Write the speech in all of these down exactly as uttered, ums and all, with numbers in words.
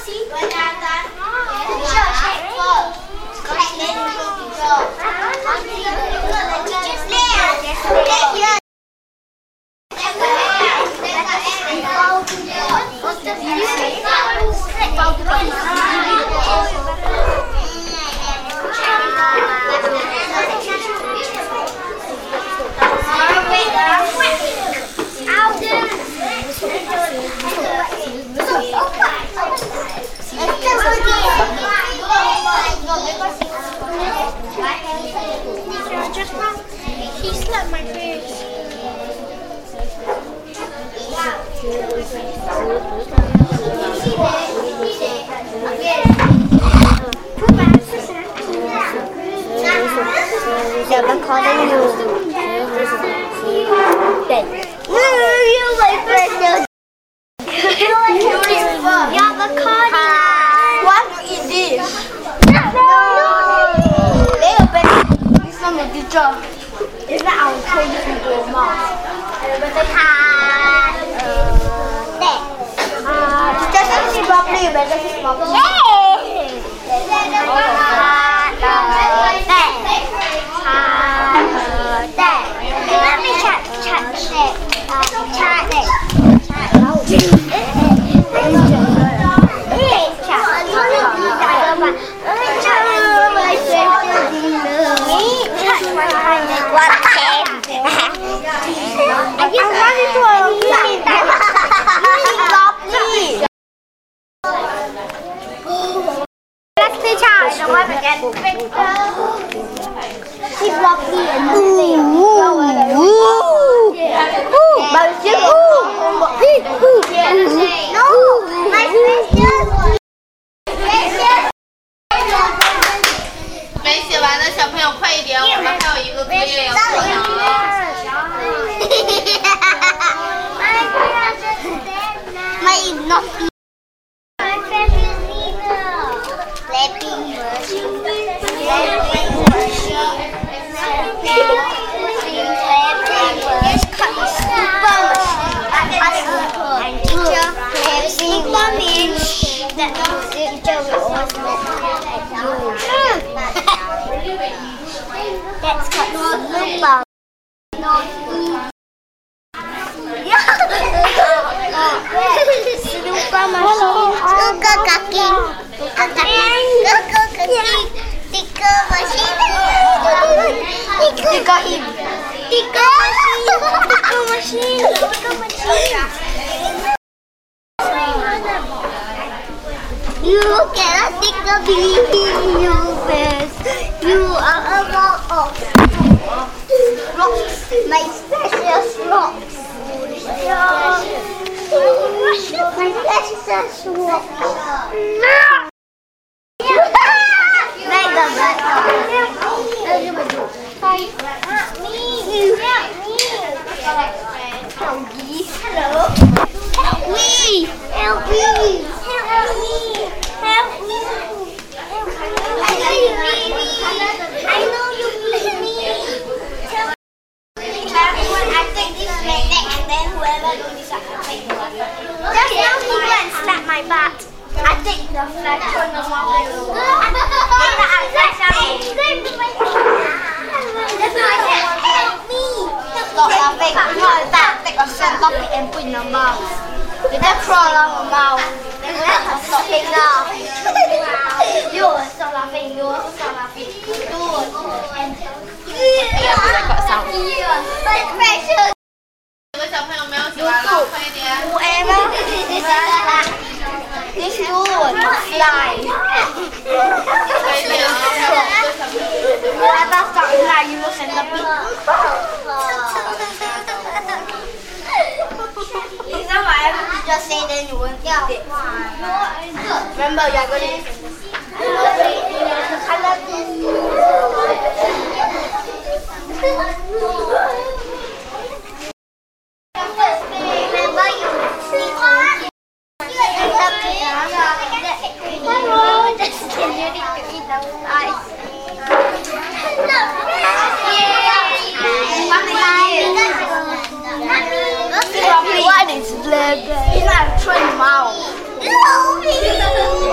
He slapped my face. Giờ con khó đây nhiều. Đây. You my precious. Yeah, the corn. What you eat this? No. Little bit. It's not my teacher. It's not our told you to go mom. Bây giờ thà. Đây. Teacher said she's properly. Better she's properly. Yeah. Let me chat, chat, chat, chat, chat. What can? I just wanted to eat that. Let's play charge. I want to get bigger. He's lucky and nothing. Ooh, but it's just ooh, no, my precious. 没写完的小朋友快一点，我们还有一个作业要做。 My not. My precious Nina. Clapping machine. Clapping machine. Let's cut the super machine. And teacher have super means that teacher will always make you. Let's cut the super. Super machine. Super cooking. Super cooking. Sticker machine. Sticker him. Sticker machine. Sticker machine. You cannot sticker me. You best. You are a rock of rocks. My precious rocks. My precious rocks. Mega Help me! Help me! Hello! Help me! Help me! Help me! Help me! I know you need me! I know you need me! Everyone, I take this magnet and then whoever do this, I take the one. Just now he go and slap my butt. I take the flash on the wall. Later I flash out. Help me! Stop laughing. Not that. Take a sand topic and put in your mouth. Later crawl on your mouth. Stop laughing now. You also stop laughing. You also stop laughing. Do and my precious. 有个小朋友没有写完了，快一点。 Whoever this this wood slide. Whoever start slide, you will send the beat. Is that whatever teacher say, then you won't get it. Remember, you are going to color this. What is black? It's not a train mouth.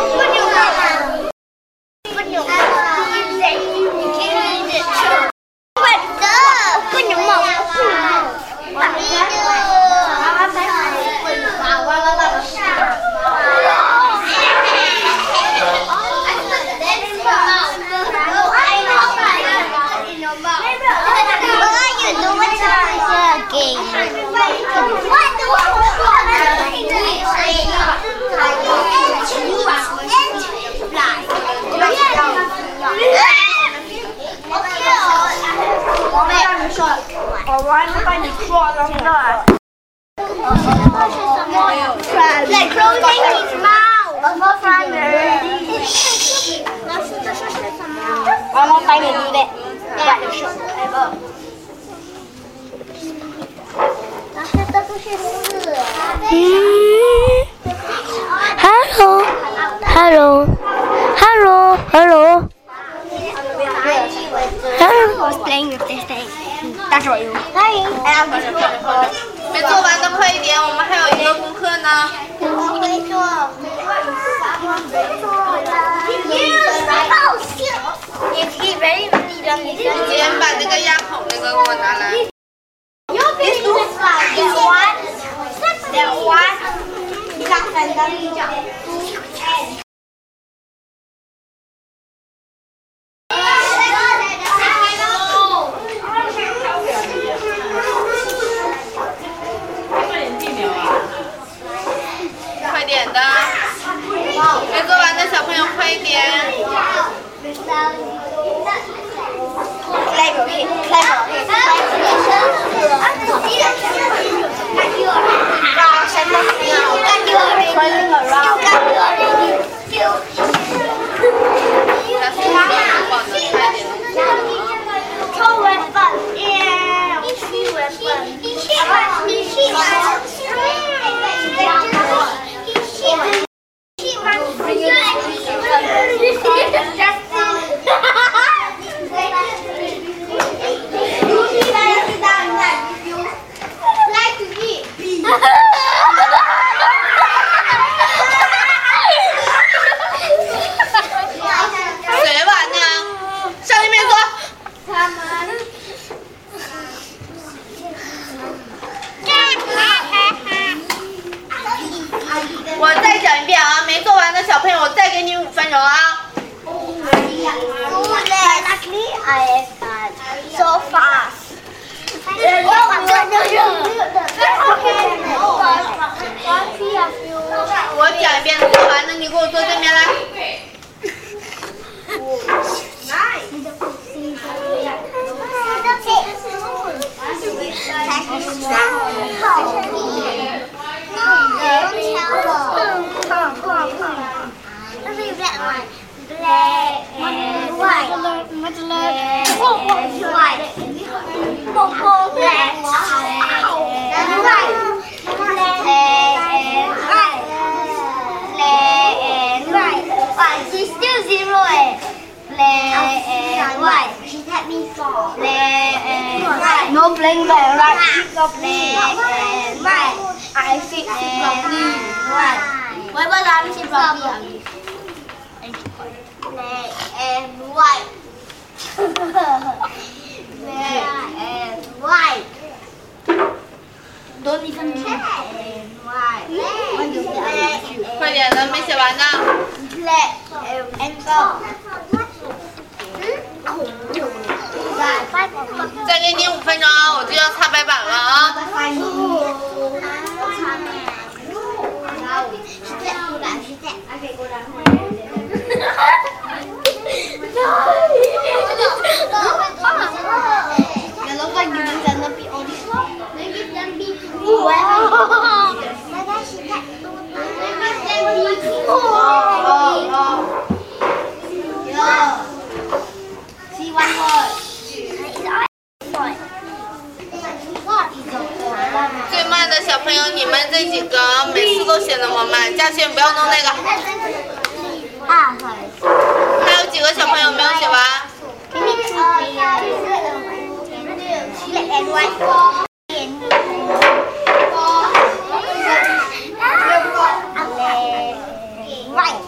closing his mouth. Almost primary. 老师，这是什么？ Almost time to do that. But the show ever. 老师，这个是四。 嗯 ，Hello, Hello, Hello, Hello. I was playing with this thing. That's what you. Hi. And I'm going to 没做完的快一点，我们还有一个功课呢。 我会做。 Is he very really done this? 你先把那个压孔那个给我拿来。 This looks like that one. That one. It's not fantastic. 快点的，没做完的小朋友快一点。 Clever hit, clever hit. Turning around. 但是我们绑的快点。 Control weapon. Yeah. Easy weapon. Easy weapon. Easy weapon. 我再讲一遍啊，没做完的小朋友，我再给你五分钟啊。 Luckily, I am so fast. 我讲一遍，做完了你给我坐对面来。 Black and white. Black and white. Purple, black and white. Black and white. Black and white. But she's still zero. Eh? Black and white. She had me four. Black and white. No playing back, right? Black and white. I fix it properly. White. Why was I fix it properly? Black and white. Black and white. Don't even Black and white. Black 快点的，没写完呢。 and white. 再给你五分钟啊，我就要擦白板了啊。 It looks like you can not be on this one. See one more. 最慢的小朋友，你们这几个每次都写那么慢，嘉轩不要弄那个。还有几个小朋友没有写完？ Black and white. White.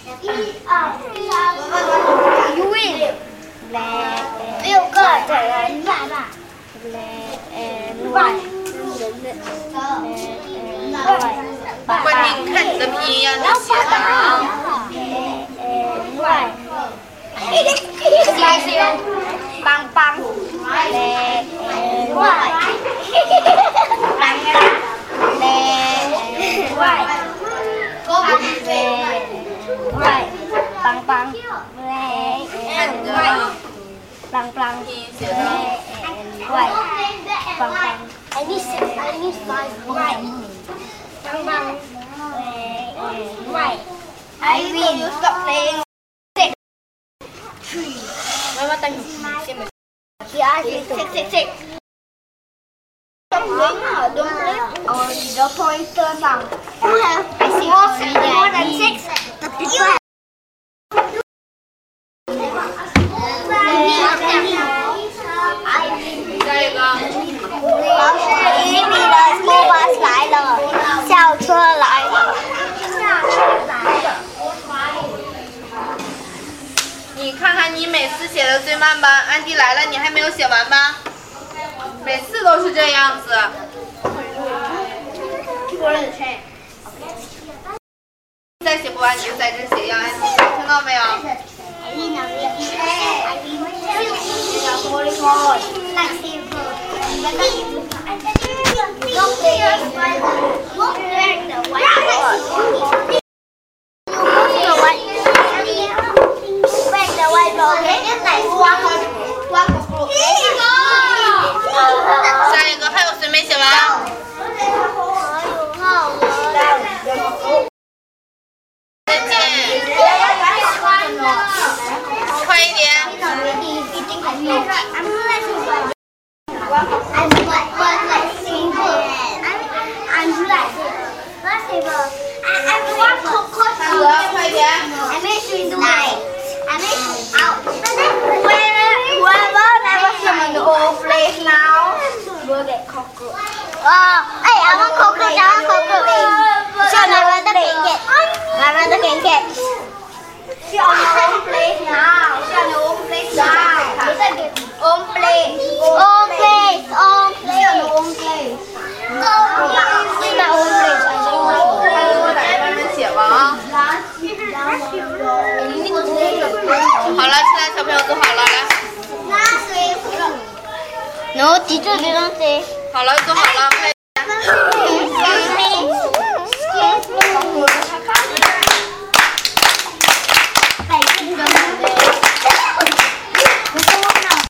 You win. Black and 六个人吧吧。Black and white. 关键你看你的拼音啊，你写的啊。 Black and white. Bang bang. Black and white. Bang bang. Black and white. White. Bang bang. Black and white. Bang bang. 拼音写的。 White. Bang bang. I need I need five white. Bang bang. Right. I win. You stop playing. Six. Three. Mama tanya. Same. Yeah, six, six, six, six. Don't play now. Don't play. Oh, the pointer now. You have more, more than six. You have. I win. 下一个。 老师，一比的 school bus 来了，校车来了，校车来了。 你看看你每次写的最慢吧，安迪来了，你还没有写完吗？每次都是这样子。再写不完你就在这写，要安迪，听到没有？ 下一个还有谁没写完？再见。快一点。 快点！ I make you do it. I make you out. Whoever never swim in the old place now will get cockroach. Oh, hey, I want cockroach. I want cockroach. So my brother can get. My brother can get. She on the old place now. She on the old place now. Old place. Old place. Old place. She on the old place. This is my old place. 慢慢写吧啊！好了，其他小朋友做好了，来。 No, teacher didn't say. 好了，做好了，快点。